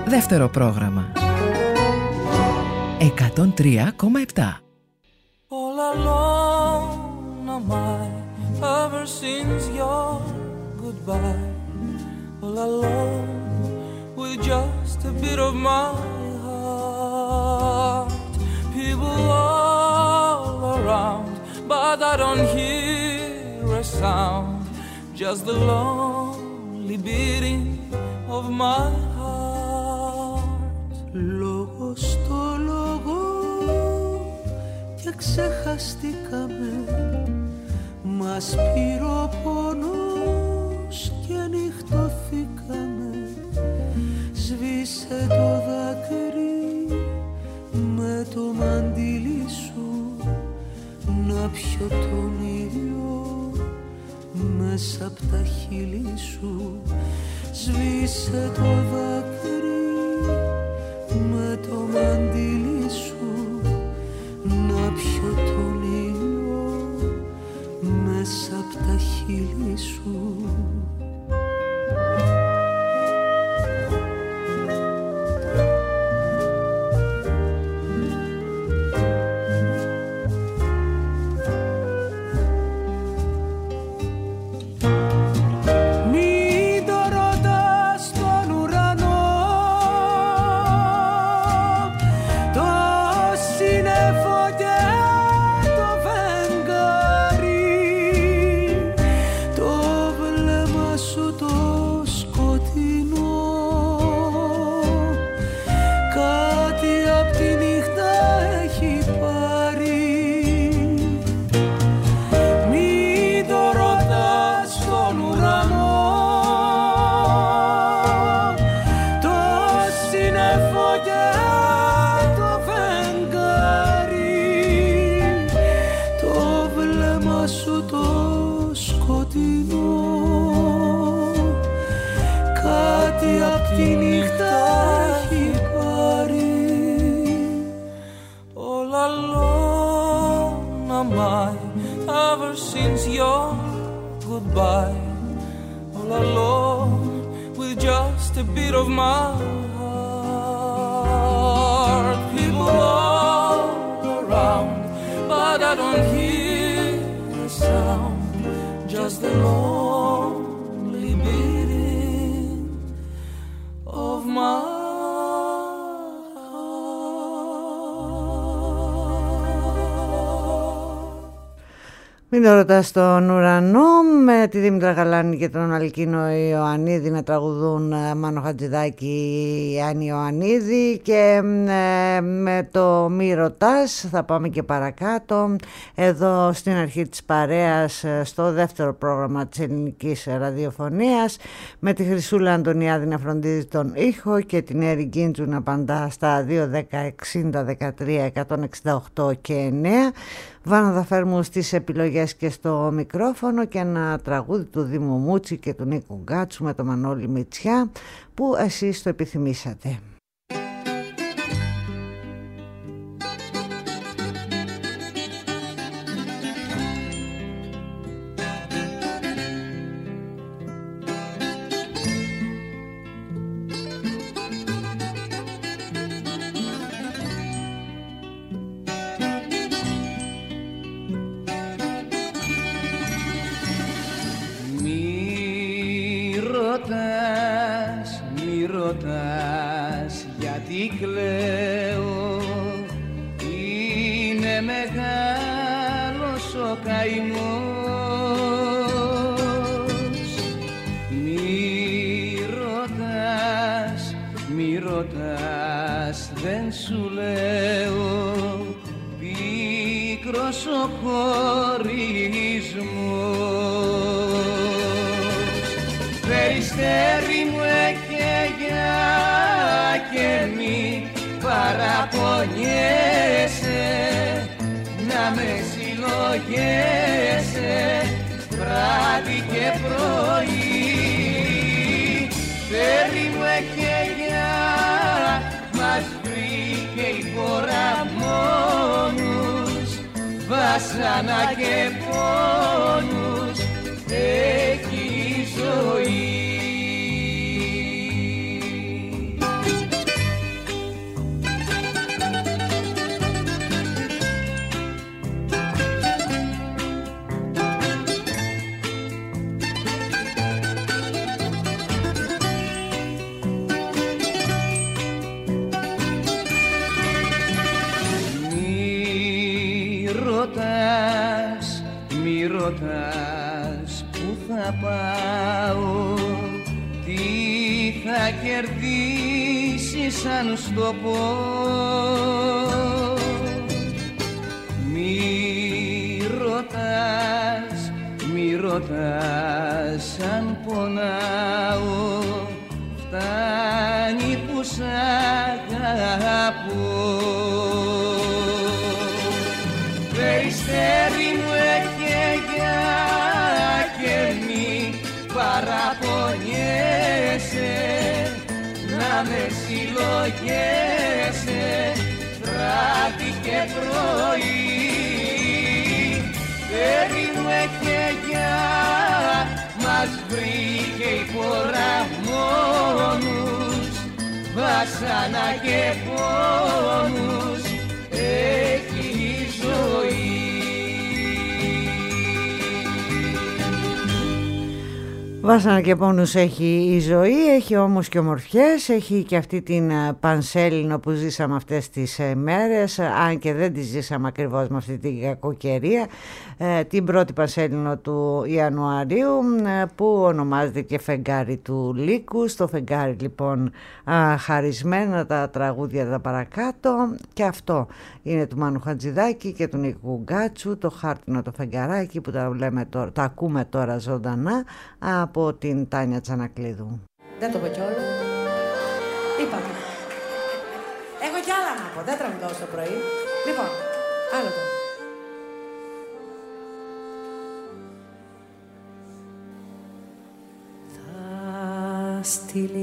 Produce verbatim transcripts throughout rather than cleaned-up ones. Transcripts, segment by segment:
Δεύτερο πρόγραμμα εκατόν τρία κόμμα επτά. All alone am I, ever since your goodbye. All alone with just a bit of my heart. People all around, but I don't hear a sound. Just the lonely beating of my heart. Λόγο στο λόγο και ξεχαστήκαμε, μας πήρε ο πόνος και νυχτωθήκαμε. Σβήσε το δάκρυ με το μαντίλι σου, να πιω τον ήλιο μέσα απ' τα χείλη σου. Σβήσε το δάκρυ με το μαντίλι σου, να πιω τον ήλιο μέσα απ' τα χείλη σου. Μην το ρωτάς τον ουρανό, με τη Δήμητρα Γαλάνη και τον Αλκίνο Ιωαννίδη να τραγουδούν Μάνο Χατζηδάκη, Άννη Ιωαννίδη, και ε, με το Μη ρωτάς θα πάμε και παρακάτω εδώ στην αρχή της παρέας, στο δεύτερο πρόγραμμα της ελληνικής ραδιοφωνίας, με τη Χρυσούλα Αντωνιάδη να φροντίζει τον ήχο και την Έρη Γκίντζου να απαντά στα δύο δέκα εξήντα δεκατρία εκατόν εξήντα οκτώ και εννέα. Βάνα Δαφέρμου στις επιλογές και στο μικρόφωνο, και ένα τραγούδι του Δήμου Μούτσι και του Νίκου Γκάτσου με το Μανώλη Μητσιά που εσείς το επιθυμήσατε. Γιατί κλαίω, είναι μεγάλος ο καημός. Μη ρωτάς, μη ρωτάς, δεν σου λέω, πίκρος ο χωρισμός. Περιστέρι μου εκαίγια και μη παραπονιέσαι, να με συλλογέσαι βράδυ και πρωί. Φέρει μου εκαίγια, μας βρήκε η χώρα μόνους, βάσανα και πόνους έχει η ζωή. ρωτάς που θα πάω, τι θα κερδίσεις αν στο πω. Μη ρωτάς, μη ρωτάς αν πονάω, φτάνει που σ' αγαπώ. Περιστέρι μου εκγεγιά και μη παραπονιέσαι, να με συλλογέσαι βράδυ και πρωί. Περί μου εκγεγιά μας βρήκε η φορά μόνους, βάσανα και πόνους έχει η ζωή. Βάσανα και πόνους έχει η ζωή, έχει όμως και ομορφιές, έχει και αυτή την πανσέλινο που ζήσαμε αυτές τις μέρες, αν και δεν τη ζήσαμε ακριβώς με αυτή την κακοκαιρία, την πρώτη πανσέλινο του Ιανουαρίου που ονομάζεται και φεγγάρι του Λύκου. Στο φεγγάρι λοιπόν χαρισμένα τα τραγούδια τα παρακάτω, και αυτό είναι του Μάνου Χατζηδάκη και του Νίκου Γκάτσου, το χάρτινο το φεγγαράκι που τα, λέμε τώρα, τα ακούμε τώρα ζωντανά από την Τάνια Τσανακλείδου. Δεν το πω κι όλο. Είπαμε. Έχω κι άλλα να πω, δεν τραβηγάω στο πρωί. Λοιπόν, άλλο το. Θα στείλει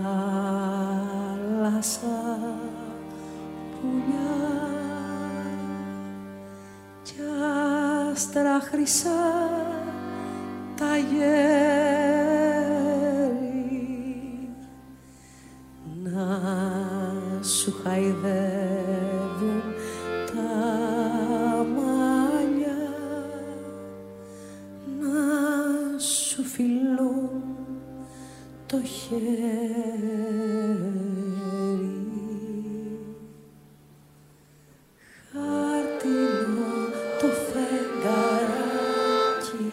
θάλασσα πουλιά κι άστρα χρυσά τα γέρι να σου χαϊδεύουν τα μαλλιά, να σου φιλούν το χέρι. Χάρτινο το φεγγαράκι,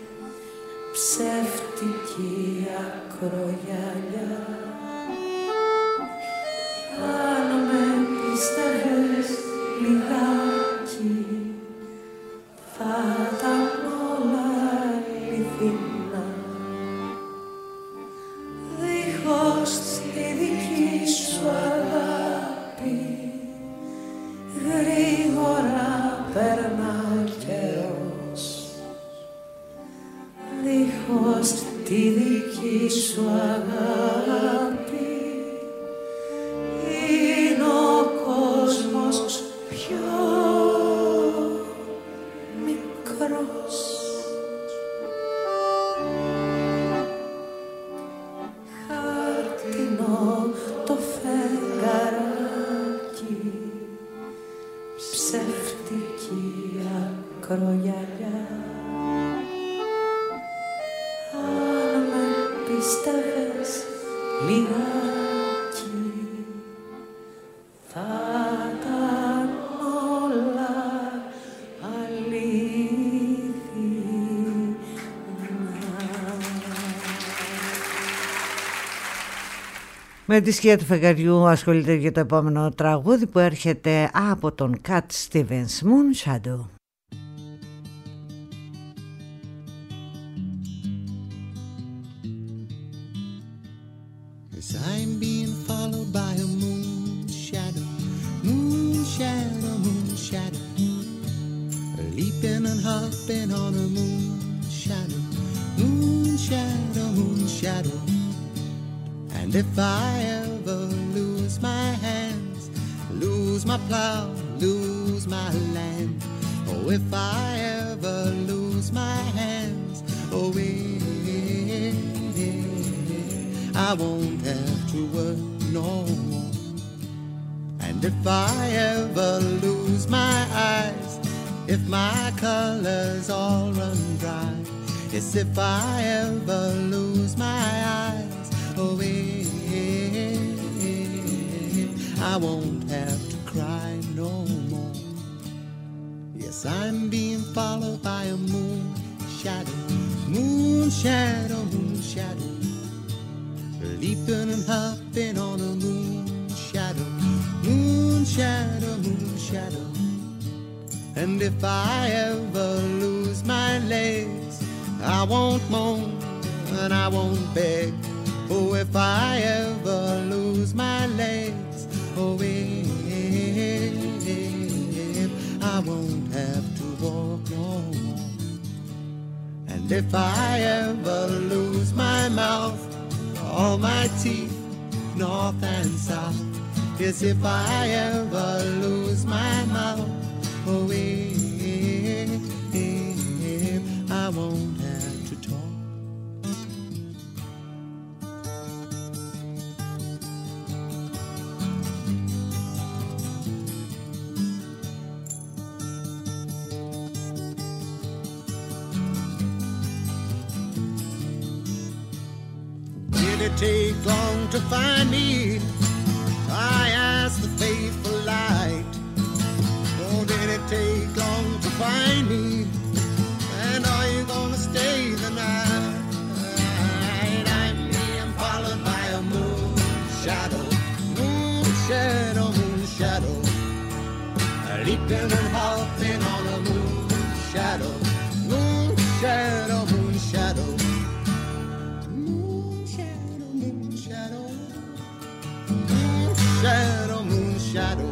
ψεύτικη ακρογιαλιά, αν με πιστεύες λιγάκι θα ήταν όλα αληθινά. Δίχως τη δική σου αγάπη γρήγορα περνά ο καιρός. Δίχως τη δική σου αγάπη είναι ο κόσμος πιο μικρός. Χάρτινο το φεγγαράκι, ψεύτικη ακρογιαλιά, αν με πίστευες λιγάκι θα ήταν όλα Με τη σκιά του φεγγαριού ασχολείται για το επόμενο τραγούδι που έρχεται από τον Cat Stevens, Moon Shadow. As I'm being followed by a moon shadow, moon shadow, moon shadow, leaping and hopping on a moon shadow, moon shadow, moon shadow. And if I ever lose my hands, lose my plow, lose my land, oh, if I ever lose my hands, oh, eh, I won't have to work no more. And if I ever lose my eyes, if my colors all run dry, yes, if I ever lose my eyes, oh, eh, I won't have to cry no more. Yes, I'm being followed by a moon shadow, moon shadow, moon shadow, leaping and hopping on a moon shadow, moon shadow, moon shadow. And if I ever lose my legs, I won't moan and I won't beg. Oh, if I ever lose my legs, oh, if I won't have to walk no more. And if I ever lose my mouth, all my teeth, north and south, yes, if I ever lose my mouth, oh, if I won't have to talk. Did it take long to find me? I asked the faithful light. Oh, did it take long to find me? And are you gonna stay the night? I'm being followed by a moon shadow, moon shadow, moon shadow, leaping and hopping on a moon shadow, moon shadow, moon shadow, moon shadow, moon shadow, moon shadow, moon shadow.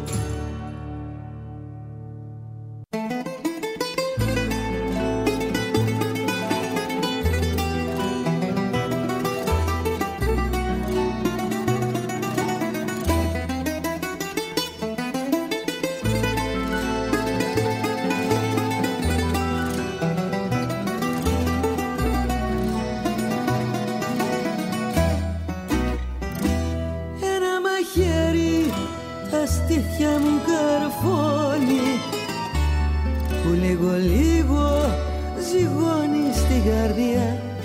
Στήθια μου καρφώνει που λίγο λίγο ζυγώνει στη καρδιά.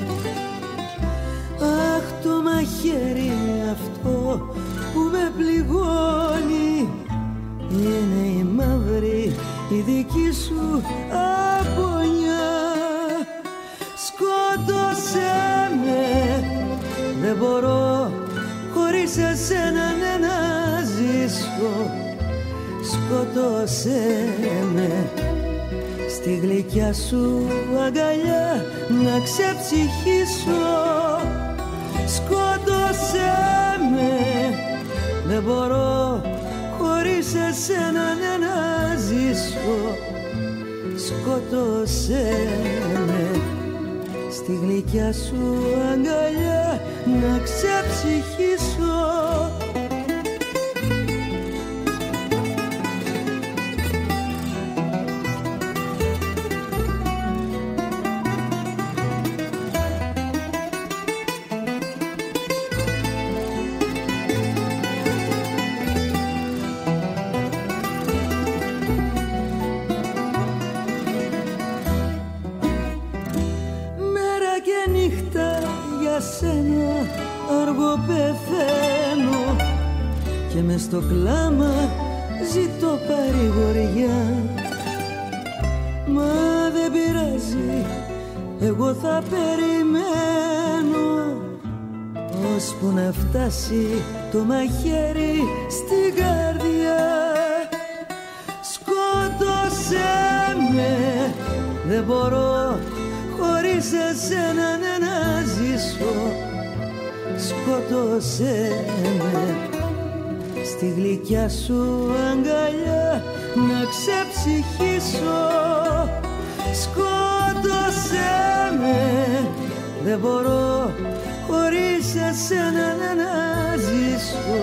Αχ, το μαχαίρι αυτό που με πληγώνει είναι η μαύρη η δική σου απονιά. Σκότωσέ με, δεν μπορώ χωρίς εσένα ναι να ζήσω. Σκότωσέ με, στη γλυκιά σου αγκαλιά να ξεψυχήσω. Σκότωσέ με, δεν μπορώ χωρίς εσένα ναι να ζήσω. Σκότωσέ με, στη γλυκιά σου αγκαλιά να ξεψυχήσω. Αργοπεθαίνω και μες στο κλάμα ζητώ παρηγοριά. Μα δεν πειράζει, εγώ θα περιμένω ώσπου να φτάσει το μαχαίρι στην καρδιά. Σκότωσέ με, δεν μπορώ χωρίς εσένα ναι να ζήσω. Σκότωσέ με, στη γλυκιά σου αγκαλιά να ξεψυχήσω. Σκότωσέ με, δεν μπορώ χωρίς εσένα να ζήσω.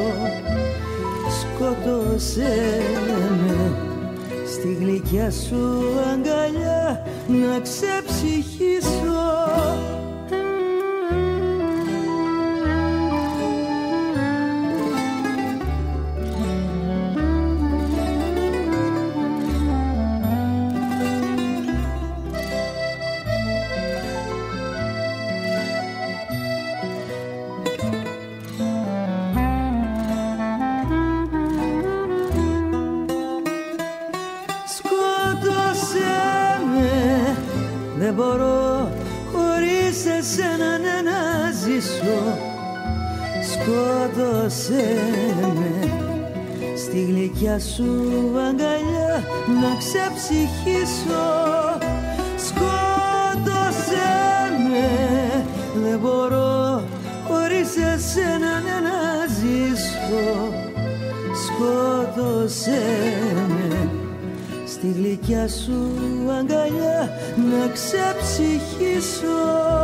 Σκότωσέ με, στη γλυκιά σου αγκαλιά να ξεψυχήσω. Δεν μπορώ σκότωσέ με στη γλυκιά σου αγκαλιά να ξεψυχήσω. Σκότωσέ με, δεν μπορώ χωρίς εσένα να ζήσω. Σκότωσέ με στη γλυκιά σου αγκαλιά να ξεψυχήσω.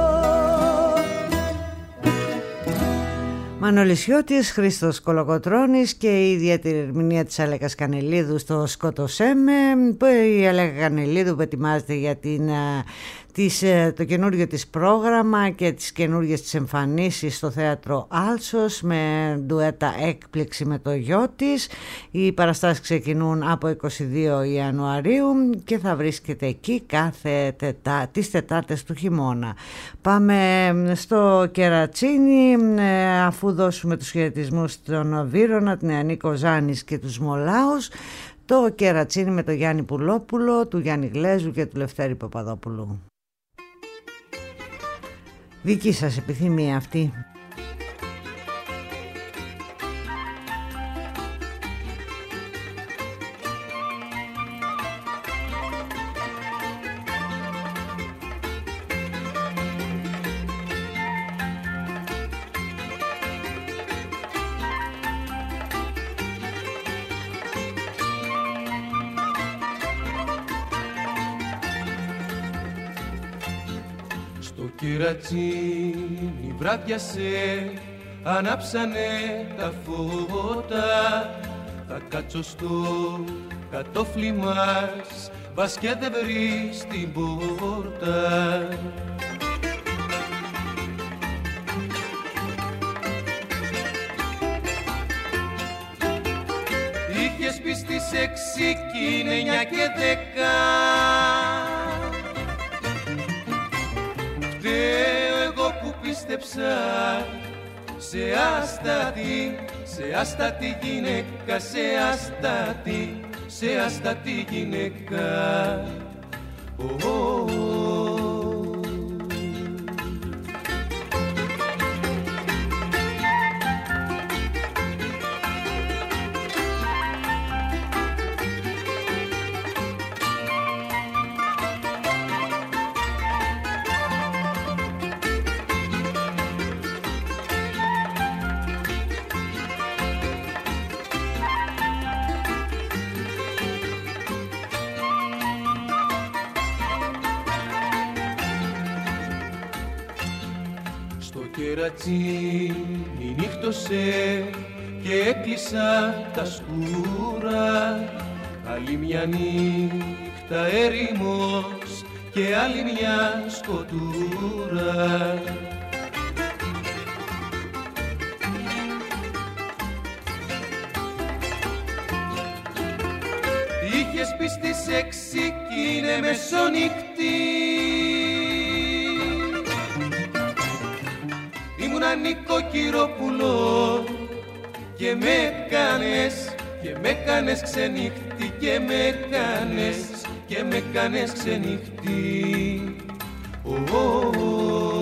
Μανώλης Χιώτης, Χρήστος Κολοκοτρώνης και η ιδιαίτερη ερμηνεία της Αλέκας Κανελίδου στο «Σκότωσέ με». Η Αλέκα Κανελίδου που ετοιμάζεται για την, της, το καινούριο της πρόγραμμα και τις καινούριες της εμφανίσεις στο θέατρο Άλσος με ντουέτα έκπληξη με το γιο της. Οι παραστάσεις ξεκινούν από είκοσι δύο Ιανουαρίου και θα βρίσκεται εκεί κάθε τετά, τις Τετάρτες του χειμώνα. Πάμε στο Κερατσίνι, αφού δώσουμε τους χαιρετισμούς στον Βύρωνα, την Ανίκο Ζάνης και τους Μολάους. Το Κερατσίνι με τον Γιάννη Πουλόπουλο, του Γιάννη Γλέζου και του Λευτέρη Παπαδόπουλου. Δική σας επιθυμία αυτή. Κερατσίνι βράδιασε, ανάψανε τα φώτα. Θα κάτσω στο κατόφλι μας, μπας και δεν βρεις την πόρτα. Είχες πει στις έξι κι είναι εννιά και δέκα. Εγώ που πίστεψα σε άστατη, σε άστατη γυναίκα, σε άστατη, σε άστατη γυναίκα. Oh, oh, oh. Κερατσίνι νύχτωσε και έκλεισα τα σκούρα. Άλλη μια νύχτα έρημος και άλλη μια σκοτούρα. Είχες πει στις έξι κι είναι μεσονύχτη. Ήμουνα νοικοκυρόπουλο και με κάνες, και με κάνες ξενύχτη, και με κάνες, και με κάνες ξενύχτη. Oh, oh, oh.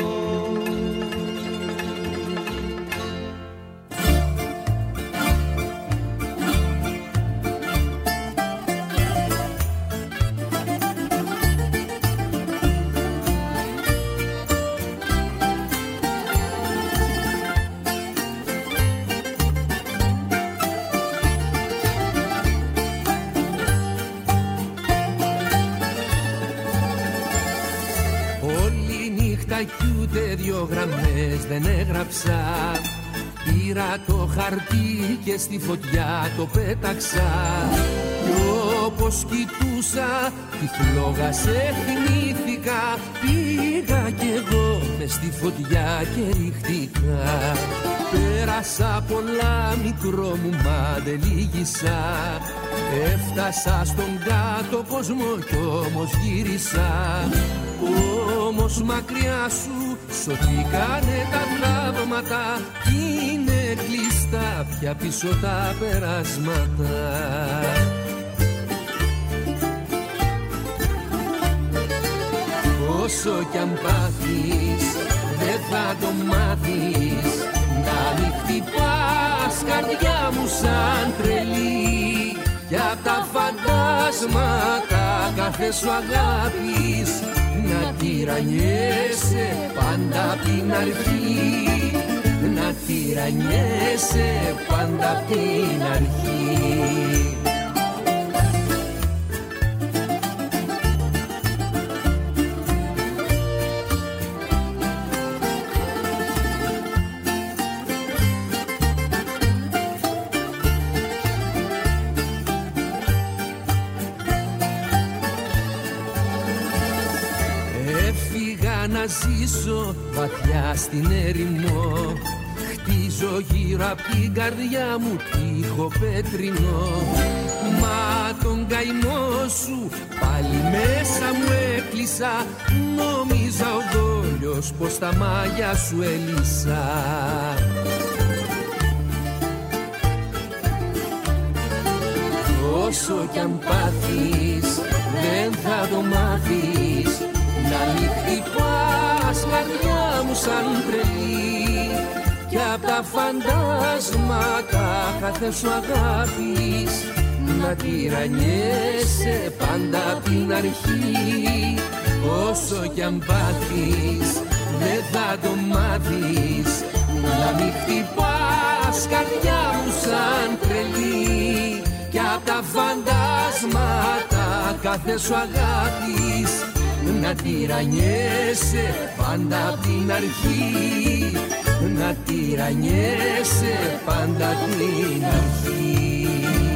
Δυο γραμμές δεν έγραψα. Πήρα το χαρτί και στη φωτιά το πέταξα. Κι όπως κοιτούσα τη φλόγα σε θυμήθηκα. Πήγα κι εγώ μες στη φωτιά και ρίχτηκα. Πέρασα πολλά μικρό μου μα δεν λύγησα. Έφτασα στον κάτω κόσμο κι όμως γύρισα. Όμως μακριά σου σωθήκανε τα θαύματα κι είναι κλειστά πια πίσω τα περάσματα. Όσο κι αν πάθεις δεν θα το μάθεις. Να μην καρδιά μου σαν τρελή κι απ' τα φαντάσματα κάθε σου αγάπης να τυραννιέσαι πάντα απ' την αρχή, να τυραννιέσαι πάντα απ' την αρχή. Να ζήσω βαθιά στην έρημο, χτίζω γύρω απ' την καρδιά μου τείχο πέτρινο. Μα τον καημό σου πάλι μέσα μου έκλεισα, νόμιζα ο δόλιος πως τα μάγια σου έλυσα. Όσο κι αν πάθεις δεν θα το μάθεις, να μην χτυπάς καρδιά μου σαν τρελή κι απ' τα φαντάσματα κάθε σου αγάπης να τυραννιέσαι πάντα απ' την αρχή. Όσο κι αν πάθεις δεν θα το μάθεις, να μην χτυπάς καρδιά μου σαν τρελή κι απ' τα φαντάσματα κάθε σου αγάπης να τυραννιέσαι πάντα απ' την αρχή, να τυραννιέσαι πάντα απ' την αρχή.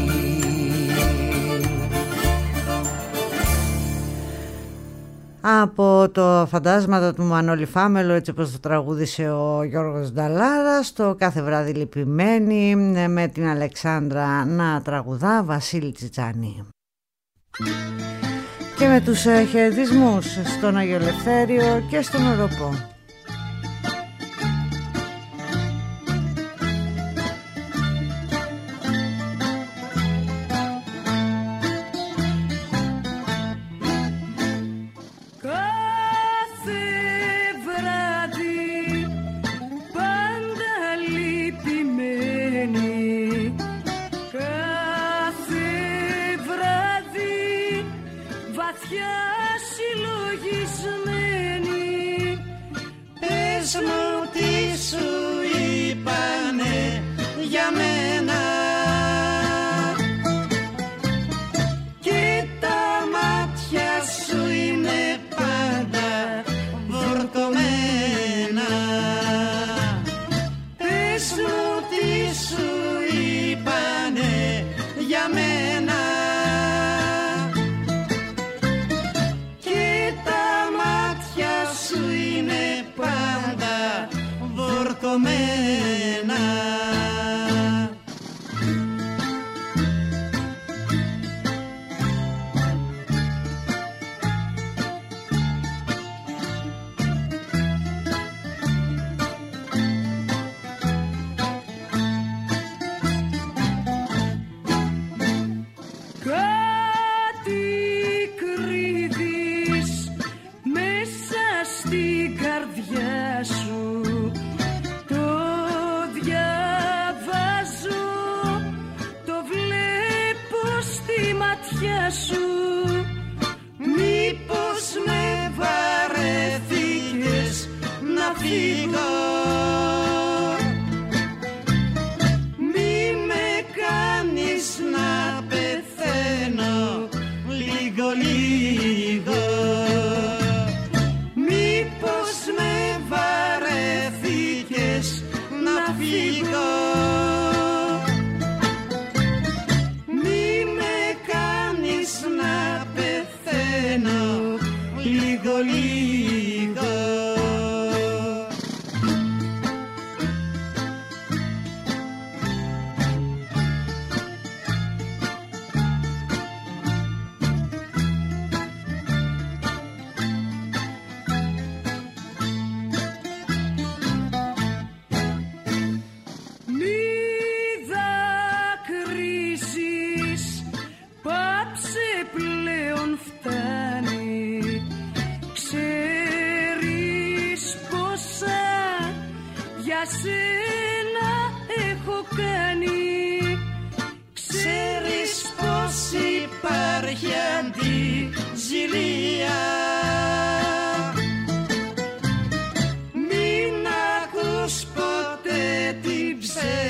Από το φαντάσματα του Μανώλη Φάμελο, έτσι όπως το τραγούδισε ο Γιώργος Νταλάρας, το κάθε βράδυ λυπημένη με την Αλεξάνδρα να τραγουδά, Βασίλη Τσιτσάνη. Και με τους χαιρετισμούς στον Άγιο Ελευθέριο και στον Οροπό.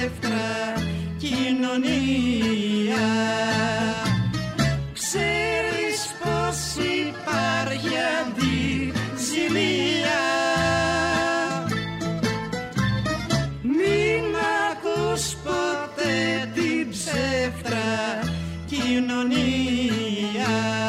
ψεύτρα κοινωνία. Ξέρεις πως υπάρχει αντιζηλία. Μην ακούς ποτέ την ψεύτρα κοινωνία.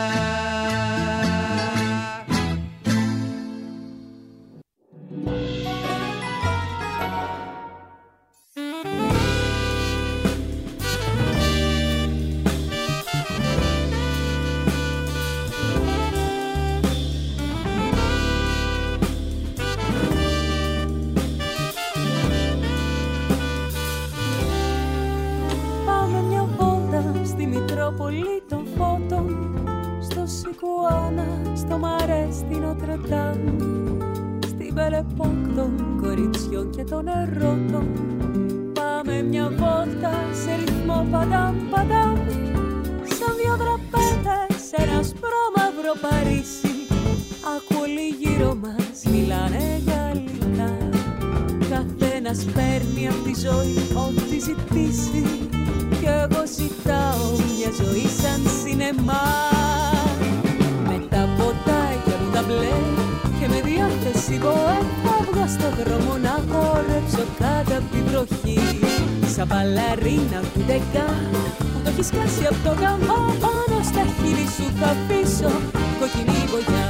Μητρόπολη των φώτων, στο Σικουάνα, στο Μαρέ, στην Οτρετάμ, στην Μπελεπόκ των κοριτσιών και των ερώτων. Πάμε μια βόλτα σε ρυθμό παντάμ παντάμ, σαν δυο δραπέτες σε ένα σπρώμαυρο Παρίσι. Άκου όλοι γύρω μας μιλάνε γαλλικά, καθένας παίρνει απ' τη ζωή ό,τι ζητήσει. Κι εγώ ζητάω μια ζωή σαν σινεμά, με τα ποτάκια μου τα μπλε και με διάθεση μποέμ θα βγω στο δρόμο να χορέψω κάτω απ' την βροχή. Σαν μπαλαρίνα του ντεκά που το έχεις σκάσει απ' το γαμό, πάνω στα χείλη σου θα αφήσω κοκκινή γωνιά.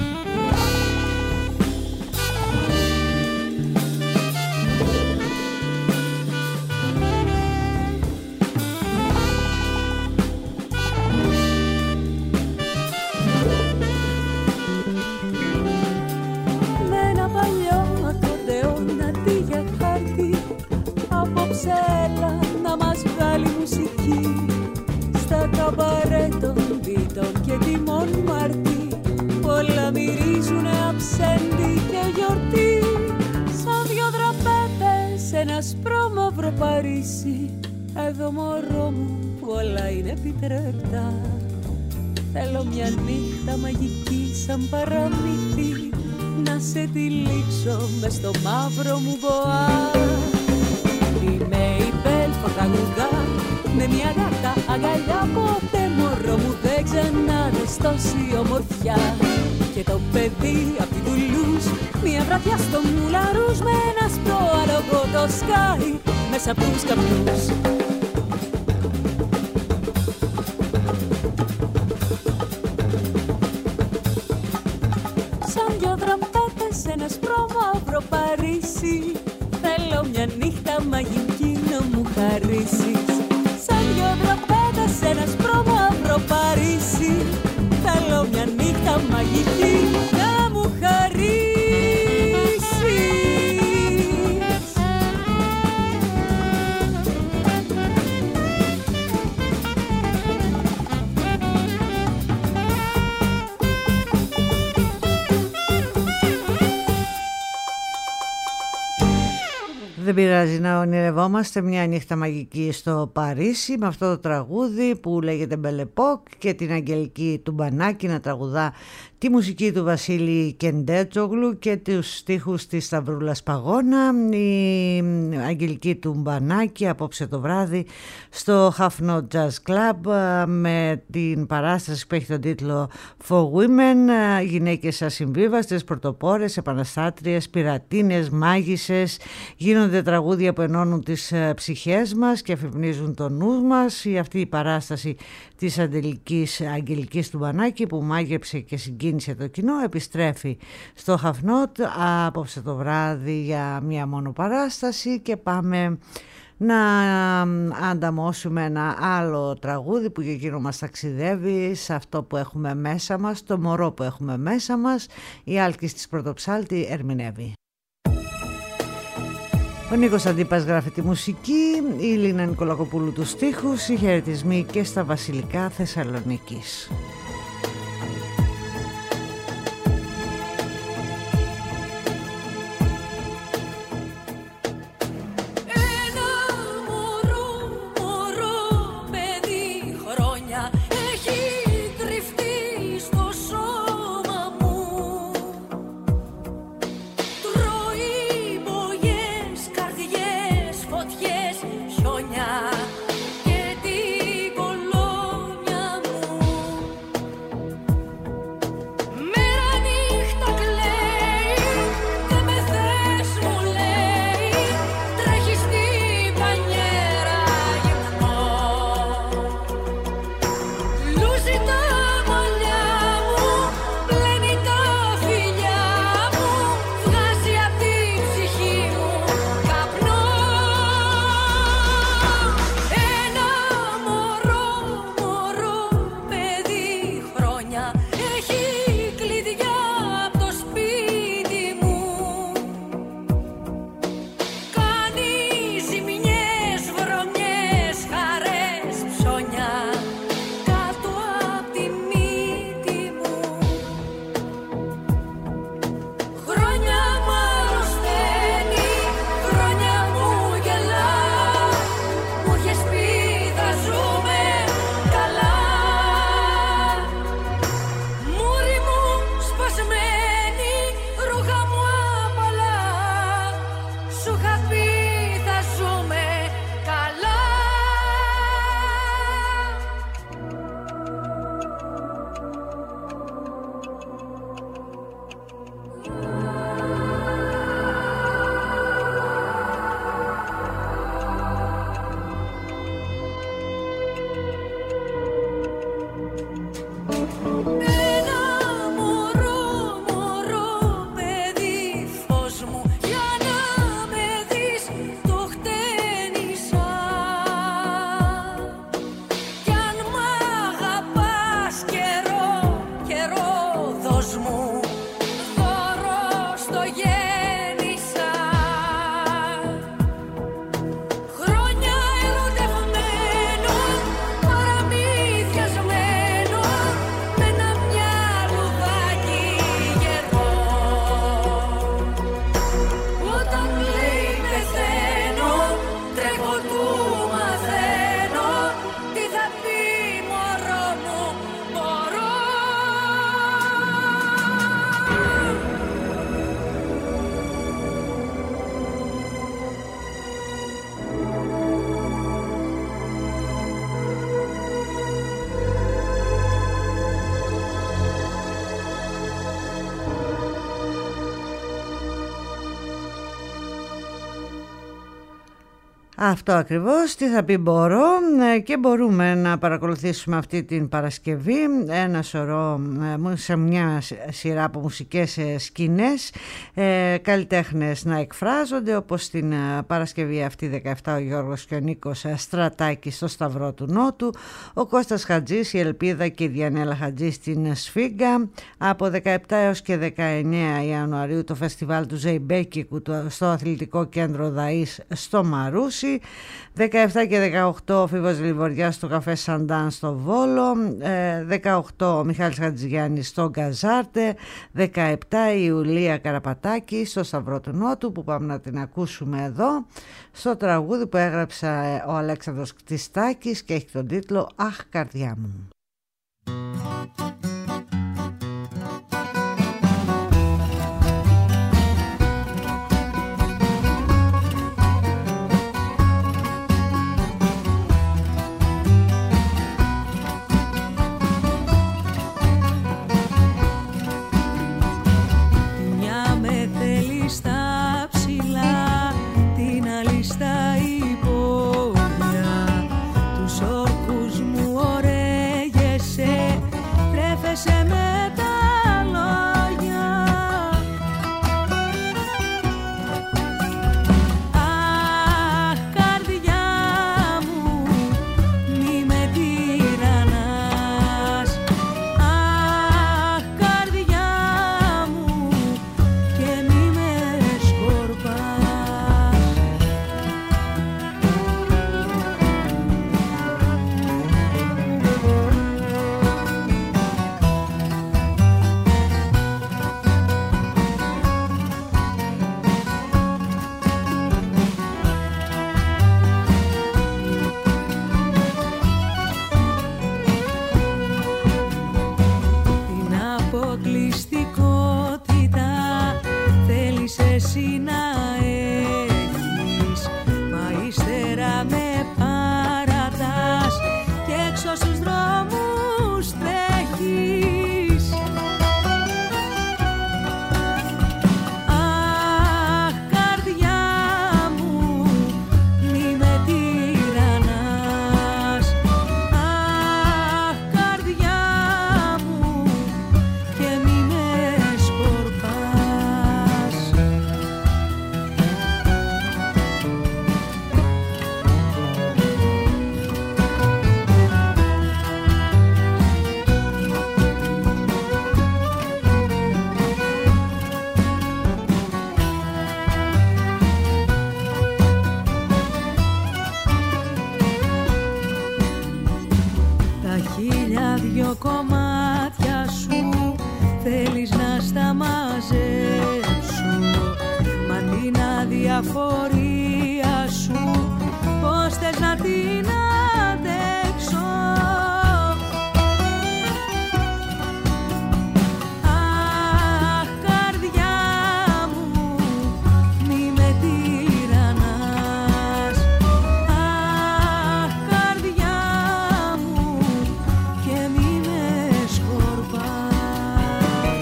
Έλα να μας βγάλει μουσική στα καμπαρέ των Βίτων και τη Μονμαρτή. Όλα μυρίζουνε αψέντη και γιορτή, σαν δυο δραπέτες σε ένα σπρώμαυρο Παρίσι. Εδώ μωρό μου όλα είναι επιτρεπτά. Θέλω μια νύχτα μαγική σαν παραμύθι, να σε τυλίξω μες στο μαύρο μου βοά. Είμαι η Μπέλφα Καγουγά, με μια γάτα αγκαλιά. Ποτέ μωρό μου δεν ξανάνε στόση ομορφιά. Και το παιδί απ' την Τουλούζ, μια βραδιά στο Μουλαρούζ, με ένα σπρό άλογο το σκάι μέσα απ' τους καπνούς. Σαν δυο δραπέτες σε ένα σπρώμαυρο Παρίσι, θέλω μια νύχτα μαγική να μου χαρίσεις. Σαν δυο δραπέτες σε ένα σπρώμαυρο Παρίσι, θέλω μια νύχτα μαγική να μου χαρίσεις. Δεν πειράζει να ονειρευόμαστε μια νύχτα μαγική στο Παρίσι, με αυτό το τραγούδι που λέγεται Μπελεπόκ και την Αγγελική Τουμπανάκη να τραγουδά τη μουσική του Βασίλη Κεντέτσογλου και τους στίχους της Σταυρούλας Παγώνα. Η Αγγελική Τουμπανάκη απόψε το βράδυ στο Half Note Jazz Club με την παράσταση που έχει τον τίτλο For Women, γυναίκες ασυμβίβαστες, πρωτοπόρες, επαναστάτριες, πειρατίνες, μάγισσες. Γίνονται τραγούδια που ενώνουν τις ψυχές μας και αφυπνίζουν το νου μας. Η αυτή η παράσταση της Αγγελικής, Αγγελικής Τουμπανάκη που μάγεψε και συγκίνησε το κοινό επιστρέφει στο Half Note απόψε το βράδυ για μία μόνο παράσταση και πάμε να ανταμώσουμε ένα άλλο τραγούδι που για εκείνο μας ταξιδεύει σε αυτό που έχουμε μέσα μας, το μωρό που έχουμε μέσα μας. Η Άλκης της Πρωτοψάλτη ερμηνεύει. Ο Νίκος Αντίπας γράφει τη μουσική, η Λίνα Νικολακοπούλου τους στίχους, οι χαιρετισμοί και στα Βασιλικά Θεσσαλονίκης. Φωτιές χιόνια και την κολόνια μου. Μέρα νύχτα κλαίει, δεν με θες μου λέει, τρέχει στην πανιέρα γυμνό. Λούζει τα μαλλιά μου, πλένει τα φιλιά μου, βγάζει απ' τη ψυχή μου καπνό. Ένα μωρό, μωρό παιδί χρόνια έχει κλειδιά απ' το σπίτι μου. Κάνει ζημιές, βρωμιές, χαρές, ψώνια κάτω απ' τη μύτη μου. Χρόνια μ' αρρωσταίνει, χρόνια μου γελά, μου είχες πει θα ζούμε καλά. Μούρη μου σπασμένη, ρούχα μου απαλά, σου είχα πει θα ζούμε καλά. Ένα μωρό, μωρό παιδί φως μου, για να με δεις το χτένισα. Κι αν μ' αγαπάς καιρό, καιρό δώσ' μου, δώρο στο γέννησα. Χρόνια ερωτευμένο, παραμύθιασμένο, με ένα μυαλουδάκι γερό. Όταν λέει πεθαίνω, τρέχω του μαθαίνω, τι θα πει μωρό μου, μπορώ. Αυτό ακριβώς, τι θα πει μπορώ, ε, και μπορούμε να παρακολουθήσουμε αυτή την Παρασκευή ένα σωρό, ε, σε μια σειρά από μουσικές ε, σκηνές, ε, καλλιτέχνες να εκφράζονται, όπως την ε, Παρασκευή αυτή δεκαεπτά ο Γιώργος και ο Νίκος ε, Στρατάκης στο Σταυρό του Νότου, ο Κώστας Χατζής, η Ελπίδα και η Διανέλα Χατζή στην Σφίγγα. Από δεκαεπτά έως και δεκαεννέα Ιανουαρίου το φεστιβάλ του Ζεϊμπέκικου στο Αθλητικό Κέντρο Δαΐς στο Μαρούσι. δεκαεπτά και δεκαοκτώ ο Φίβος Λιβοριάς στο Καφέ Σαντάν στο Βόλο, ε, δεκαοκτώ ο Μιχάλης Χατζηγιάννης στο Γκαζάρτε, δεκαεπτά η Ιουλία Καραπατάκη στο Σταυρό του Νότου, που πάμε να την ακούσουμε εδώ στο τραγούδι που έγραψε ο Αλέξανδρος Κτιστάκης και έχει τον τίτλο «Αχ καρδιά μου». Στα υπόγεια τους όρκους μου ωραία δυο κομμάτια σου θέλεις να στα μαζέψω, μα την αδιαφορία σου πώς θες να την αντέξω. Αχ, καρδιά μου, μη με τυραννάς. Αχ, καρδιά μου, και μη με σκορπάς.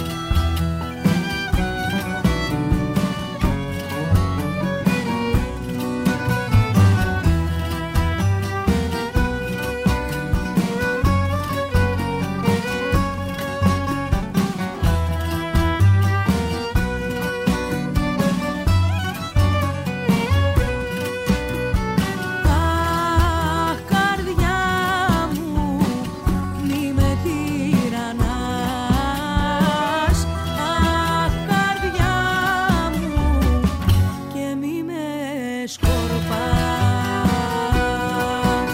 Αχ, καρδιά μου, μη με τυραννάς. Αχ, καρδιά μου, και μη με σκορπάς.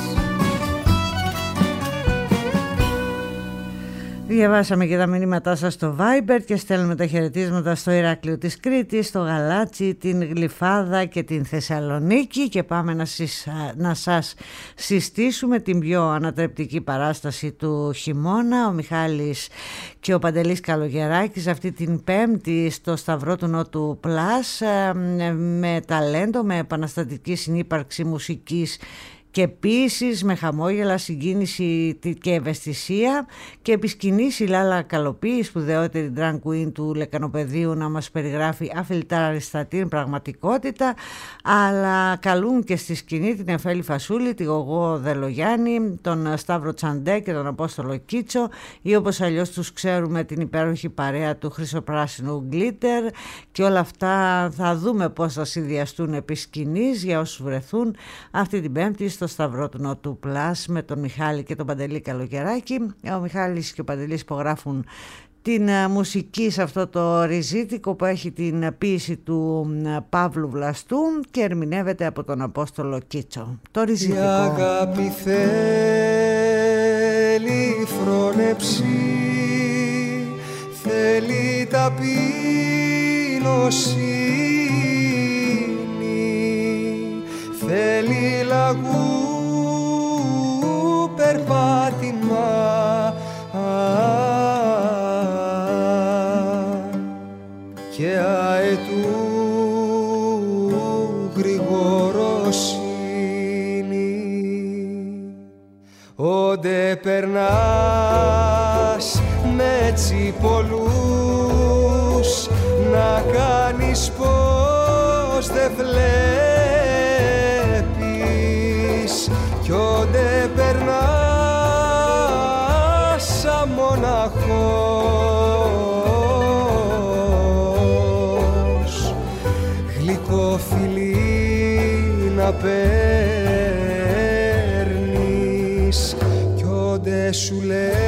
Διαβάσαμε και τα μηνύματά σας στο Viber και στέλνουμε τα χαιρετίσματα στο Ηράκλειο της Κρήτης, στο Γαλάτσι, την Γλυφάδα και την Θεσσαλονίκη, και πάμε να, συς, να σας συστήσουμε την πιο ανατρεπτική παράσταση του χειμώνα. Ο Μιχάλης και ο Παντελής Καλογεράκης αυτή την Πέμπτη στο Σταυρό του Νότου Πλάς, με ταλέντο, με επαναστατική συνύπαρξη μουσικής και επίσης με χαμόγελα, συγκίνηση και ευαισθησία, και επί σκηνής η Λάλα Καλοπή, η σπουδαιότερη drag queen του Λεκανοπεδίου, να μας περιγράφει αφιλτάριστα την πραγματικότητα, αλλά καλούν και στη σκηνή την Εφέλη Φασούλη, τη Γογό Δελογιάννη, τον Σταύρο Τσαντέ και τον Απόστολο Κίτσο, ή όπως αλλιώς τους ξέρουμε την υπέροχη παρέα του Χρυσοπράσινου Γκλίτερ, και όλα αυτά θα δούμε πώς θα συνδυαστούν επί σκηνής για όσους βρεθούν αυτή την Πέμπτη στο Σταυρό του Νότου Πλάς με τον Μιχάλη και τον Παντελή Καλογεράκη. Ο Μιχάλης και ο Παντελής υπογράφουν την μουσική σε αυτό το ριζίτικο που έχει την ποίηση του Παύλου Βλαστού και ερμηνεύεται από τον Απόστολο Κίτσο. Το ριζίτικο. Η αγάπη θέλει φρόνεψη, θέλει ταπείνωση, θέλει λαγού περπάτημα και αετού γρηγοροσύνη. Όντε περνάς με τσιπολούς να κάνεις πως δεν βλέπεις, κι όντε περνάς σαν μοναχός, γλυκό φιλί να παίρνεις, κι όντε σου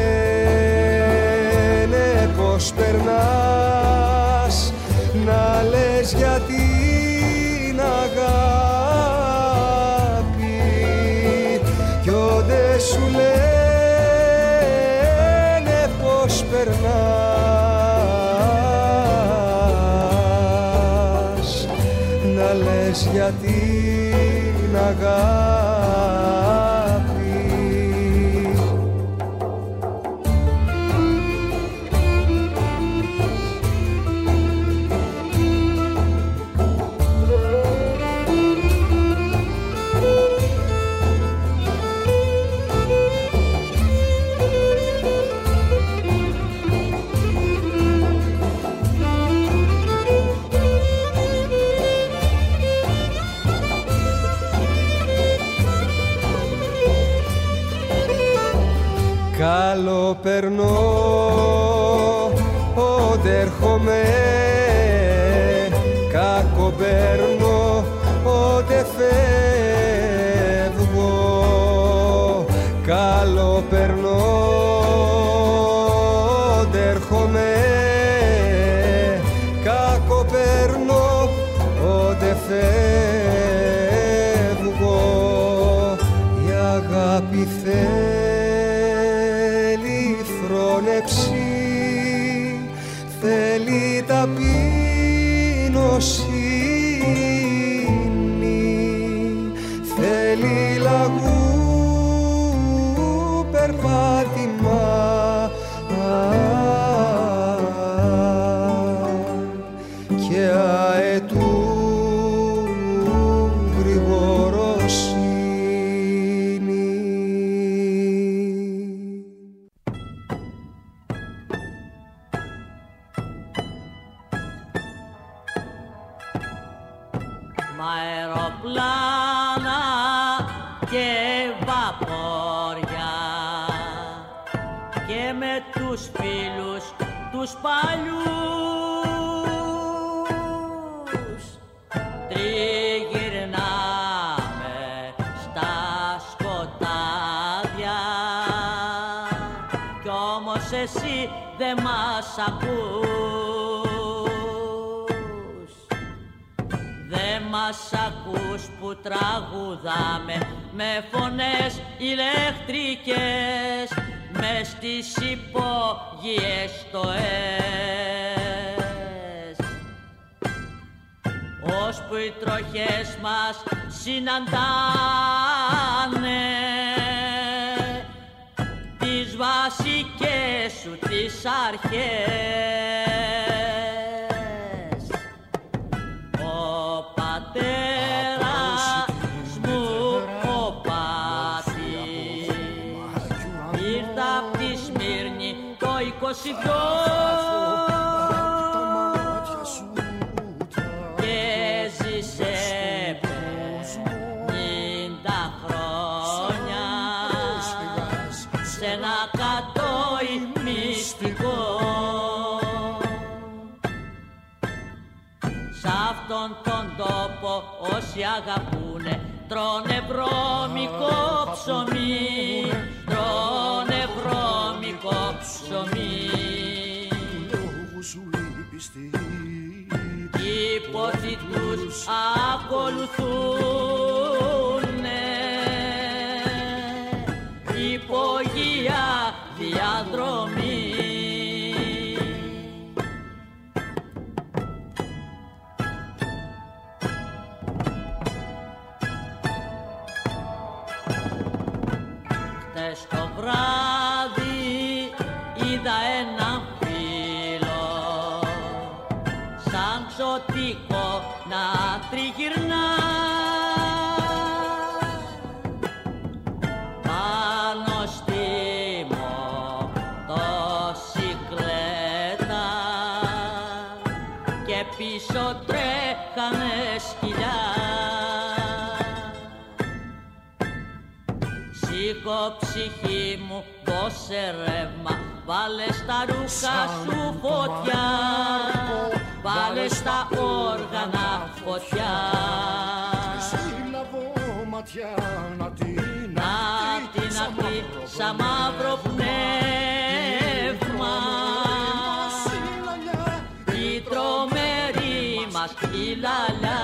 λένε πως περνάς, να λες για την αγάπη, κι όντε σου λένε πως περνάς, να λες για την αγάπη. Καλό περνώ, όντε έρχομαι, κακό παίρνω, όντε φεύγω. Καλό περνώ, όντε έρχομαι, κακό παίρνω, όντε φεύγω. Η αγάπη θέλει ταπεινοσύνη, θέλει λαγού περπάτημα και αετού αεροπλάνα και βαπόρια και με τους φίλους τους παλιούς τριγυρνάμε στα σκοτάδια κι όμως εσύ δεν μας ακούς, δεν μας ακούς που τραγουδάμε με φωνές ηλεκτρικές μες στις υπόγειες στοές, ώσπου οι τροχές μας συναντάνε τις βασικές σου τις αρχές. Ο πατέρας μου ο Πάτης ήρθε απ' τη Σμύρνη το είκοσι δυο και ζήσε πενήντα χρόνια σε ένα κατόι μυστικό. Σ' αυτόν τον τόπο όσοι αγαπούνε τρώνε βρώμικο ψωμί, τρώνε βρώμικο ψωμί. Οι πόθοι τους ακολουθούνε υπογεία διαδρομή. Χτες το βράδυ είδα έναν φίλο σαν ξωτικό να τριγυρνά πάνω στη μοτοσικλέτα και πίσω τρέχανε σκυλιά. Σήκω ψυχή μου, δώσε ρεύμα, βάλε στα ρούχα σου φωτιά, βάλε στα όργανα φωτιά. Να την αχτεί σαν μαύρο πνεύμα η τρομερή μας η λαλιά.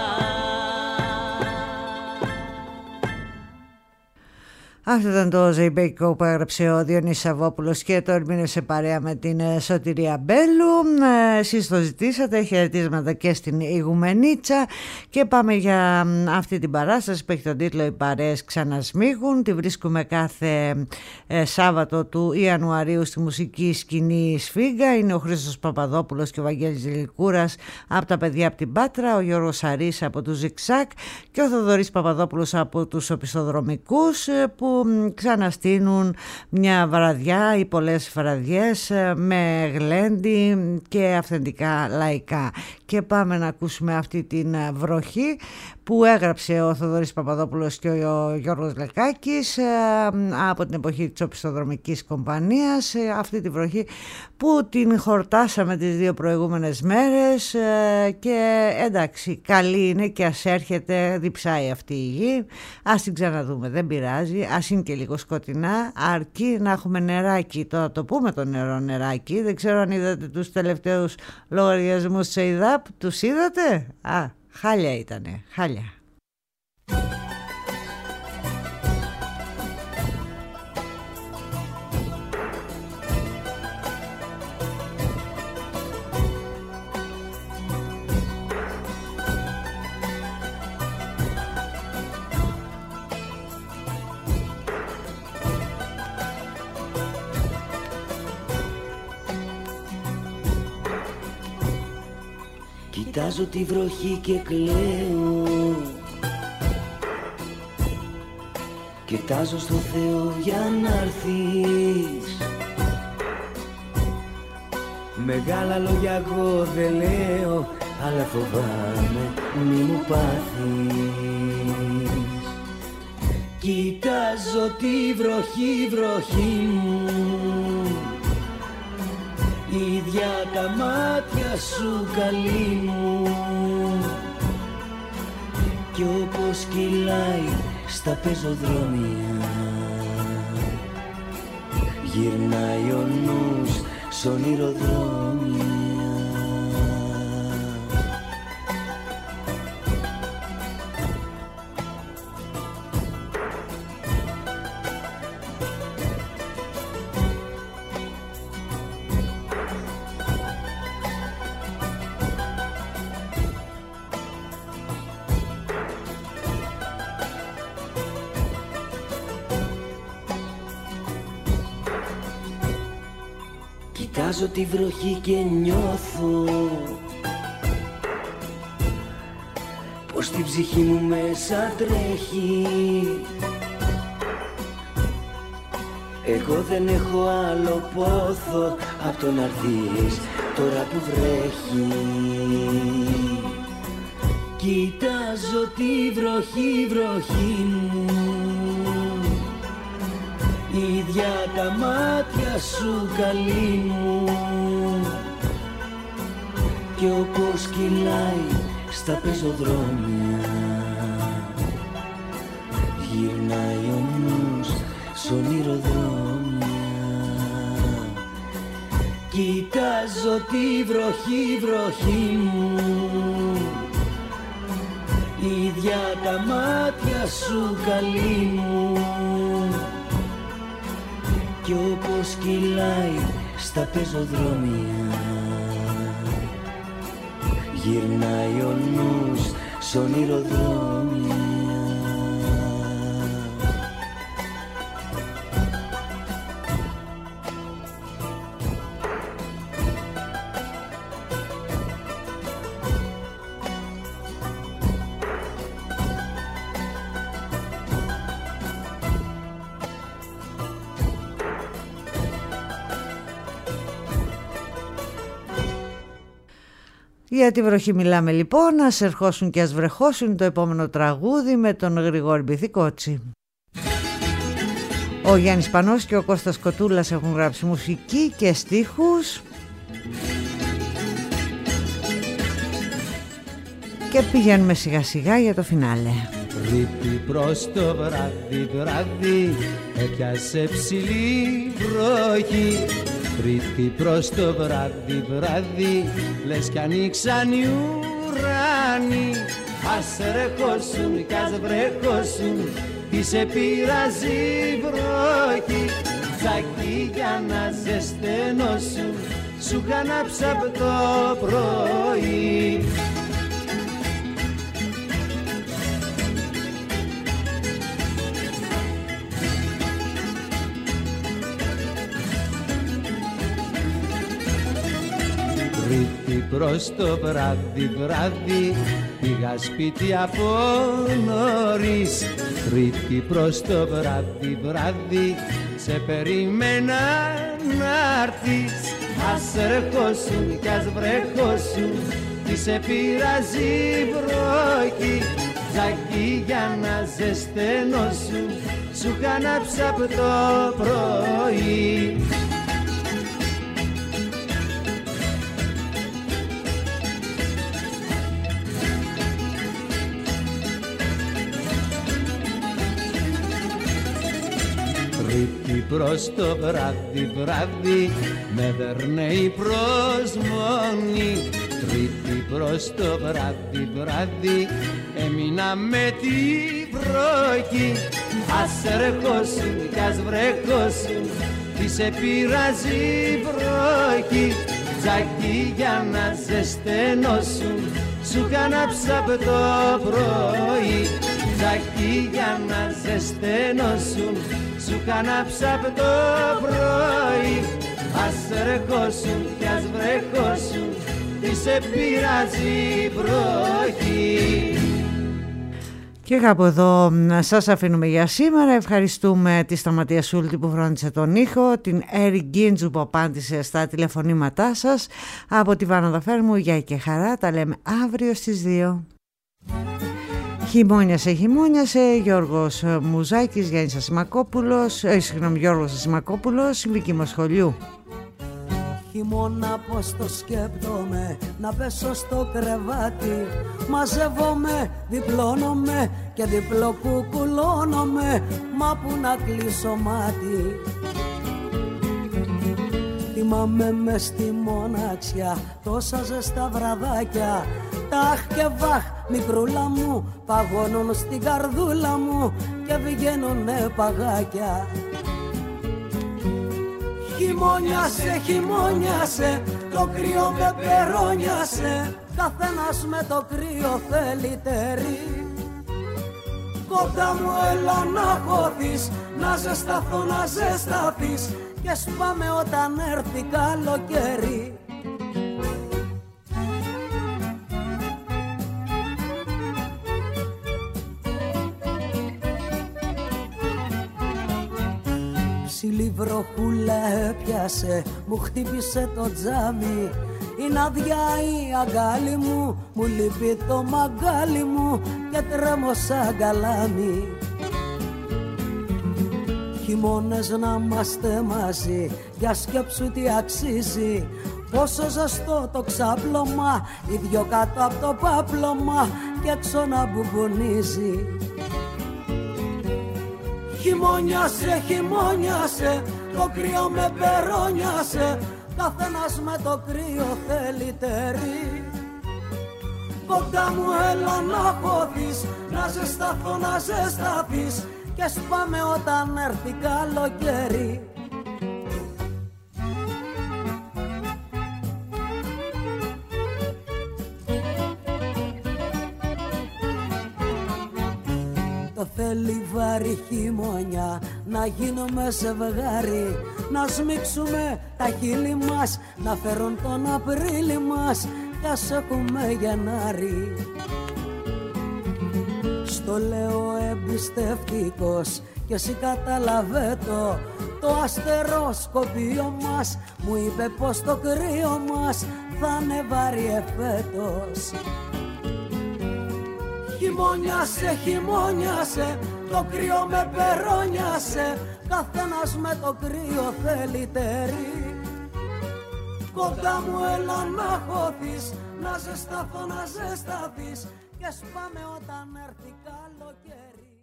Αυτό ήταν το ζεϊμπέικο που έγραψε ο Διονύσης Σαββόπουλος και το ερμήνευσε παρέα με την Σωτηρία Μπέλου. Εσείς το ζητήσατε, χαιρετίσματα και στην Ηγουμενίτσα και πάμε για αυτή την παράσταση που έχει τον τίτλο «Οι παρέες ξανασμίγουν». Τη βρίσκουμε κάθε ε, Σάββατο του Ιανουαρίου στη μουσική σκηνή Σφίγγα. Είναι ο Χρήστος Παπαδόπουλος και ο Βαγγέλης Λικούρας από τα παιδιά από την Πάτρα, ο Γιώργος Σαρής από τους Ζιξάκ και ο Θοδωρής Παπαδόπουλος από τους Οπισθοδρομικούς, που ξαναστείνουν μια βραδιά ή πολλές βραδιές με γλέντι και αυθεντικά λαϊκά. Και πάμε να ακούσουμε αυτή την βροχή που έγραψε ο Θοδωρής Παπαδόπουλος και ο Γιώργος Λεκάκης από την εποχή της Οπισθοδρομικής Κομπανίας. Αυτή τη βροχή που την χορτάσαμε τις δύο προηγούμενες μέρες και εντάξει, καλή είναι και ας έρχεται, διψάει αυτή η γη, ας την ξαναδούμε, δεν πειράζει, ας είναι και λίγο σκοτεινά, αρκεί να έχουμε νεράκι. Τώρα το πούμε το νερό νεράκι, δεν ξέρω αν είδατε τους τελευταίους λογαριασμούς της ΕΙΔΑΠ, τους είδατε? Α, χάλια ήτανε, χάλια. Κοιτάζω τη βροχή και κλαίω. Κοιτάζω στο Θεό για να'ρθεις. Μεγάλα λόγια εγώ δεν λέω, αλλά φοβάμαι μη μου πάθεις. Κοιτάζω τη βροχή, βροχή μου, ίδια τα μάτια σου καλή μου. Κι όπως κυλάει στα πεζοδρόμια, γυρνάει ο νους σ' ονειροδρόμια. Κοιτάζω τη βροχή και νιώθω πως την ψυχή μου μέσα τρέχει. Εγώ δεν έχω άλλο πόθο απ' το να'ρθείς τώρα που βρέχει. Κοιτάζω τη βροχή, βροχή μου, ίδια τα μάτια σου καλή μου. Κι όπως κυλάει στα πεζοδρόμια, γυρνάει ο νους σ' ονειροδρόμια. Κοιτάζω τη βροχή, βροχή μου, ίδια τα μάτια σου καλή μου. Κι όπως κυλάει στα πεζοδρόμια, γυρνάει ο νους σ' ονειροδρόμια. Για τη βροχή μιλάμε λοιπόν, ας ερχόσουν και ας βρεχόσουν, το επόμενο τραγούδι με τον Γρηγόρη Μπιθικότσι. Ο Γιάννης Πανός και ο Κώστας Κοτούλας έχουν γράψει μουσική και στίχους. Και πηγαίνουμε σιγά σιγά για το φινάλε. Ρίπη προς το βράδυ, βράδυ, έπιασε ψηλή βροχή. Τρίτη προς το βράδυ, βράδυ, λες κι ανοίξαν οι ουρανοί. Ας ρεχώσουν κι ας βρεχώσουν, τι σε πειράζει η βροχή. Τσάκι για να ζεσταίνωσουν, σου είχα ανάψει απ' το πρωί. Τρίτη προς το βράδυ, βράδυ, πήγα σπίτι από νωρίς. Τρίτη προς το βράδυ, βράδυ, σε περιμένα να'ρθείς. Ας ρεχώσουν κι ας βρεχώσουν, τι σε πειράζει η βροχή. Τζάκι για να ζεσταίνωσουν, σου είχα ανάψει απ' το πρωί. Τρίτη προς το βράδυ, βράδυ, με δερνέει προσμονή. Τρίτη προς το βράδυ, βράδυ, έμεινα με τη βροχή. Ας ρεχώσουν κι ας βρεχώσουν, τι σε πειράζει η βροχή. Τζάκι για να ζεσταίνωσουν, σου είχα ανάψει απ' το πρωί. Τζάκι για να ζεσταίνωσουν, σου είχα ανάψει απ' το πρωί. Ας ρεχώσουν κι ας βρεχώσουν, τι σε πειράζει βροχή. Και κάπου εδώ σας αφήνουμε για σήμερα. Ευχαριστούμε τη Σταματία Σούλτη που φρόντισε τον ήχο, την Έρη Γκίντζου που απάντησε στα τηλεφωνήματά σας. Από τη Βάνα Δαφέρμου, γεια και χαρά, τα λέμε αύριο στις δύο. Χειμώνιασε, χειμώνιασε, Γιώργος Μουζάκης, Γιάννης Ασημακόπουλος, ε, συγγνώμη, Γιώργος Ασημακόπουλος, Βίκη Μοσχολιού. Χειμώνα πως το σκέπτομαι, να πέσω στο κρεβάτι. Μαζεύομαι, διπλώνομαι και διπλοκουκουλώνομαι, μα που να κλείσω μάτι. Θυμάμαι μες στη μοναξιά τόσα ζεστά βραδάκια. Τάχ και βάχ μικρούλα μου παγώνουν στην καρδούλα μου και βγαίνουνε παγάκια. Χειμώνιασε, χειμώνιασε, το κρύο με περώνιασε. Καθένας με το κρύο θέλει τερί. Κοντά μου έλα να χωθείς, να ζεσταθώ, να ζεσταθείς και σπάμε όταν έρθει καλοκαίρι. Ψηλή βροχούλα έπιασε, μου χτύπησε το τζάμι. Είναι άδεια η αγκάλι μου, μου λείπει το μαγκάλι μου και τρέμω σαν καλάμι. Χειμώνες να είμαστε μαζί, για σκέψου τι αξίζει. Πόσο ζεστό το ξάπλωμα, οι δυο κάτω από το πάπλωμα και έξω να μπουμπουνίζει. Χειμώνιασε, χειμώνιασε, το κρύο με περώνιασε. Καθένας με το κρύο θέλει τερί. Κοντά μου έλα να χωθείς, να ζεσταθώ, να ζεσταθείς και σπάμε όταν έρθει καλοκαίρι. Το θέλει βαρύ χειμωνιά, να γίνουμε ζευγάρι. Να σμίξουμε τα χείλη μας, να φέρουν τον Απρίλη μας κι ας έχουμε Γενάρη. Στο λέω εμπιστευτικός κι εσύ κατάλαβε το. Το αστεροσκοπείο μας μου είπε πως το κρύο μας θα είναι βαρύ εφέτος. Χειμώνιασε, χειμώνιασε, το κρύο με περώνιασε. Καθένας με το κρύο θέλει τερί. Κοντά μου έλα να χωθείς, να ζεσταθώ, να ζεσταθείς και σπάμε όταν έρθει καλοκαίρι.